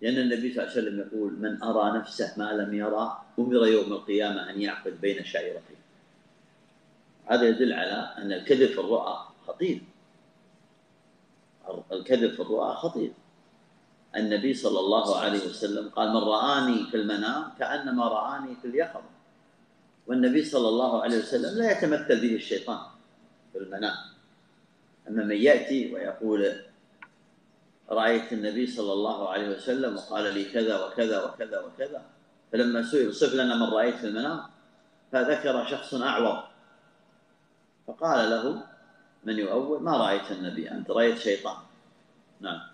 لأن النبي صلى الله عليه وسلم يقول: من أرى نفسه ما لم يرى أمر يوم القيامة أن يعقد بين شعيرتين. هذا يدل على أن الكذب في الرؤى خطير. الكذب في الرؤى خطير. النبي صلى الله عليه وسلم قال: من رآني في المنام كأنما رآني في اليقظة. والنبي صلى الله عليه وسلم لا يتمثل به الشيطان في المنام. أما من يأتي ويقول: رأيت النبي صلى الله عليه وسلم وقال لي كذا وكذا وكذا وكذا، فلما سئل: صف لنا من رأيت في المنام، فذكر شخص أعور، فقال له من يؤول: ما رأيت النبي، أنت رأيت شيطان. نعم.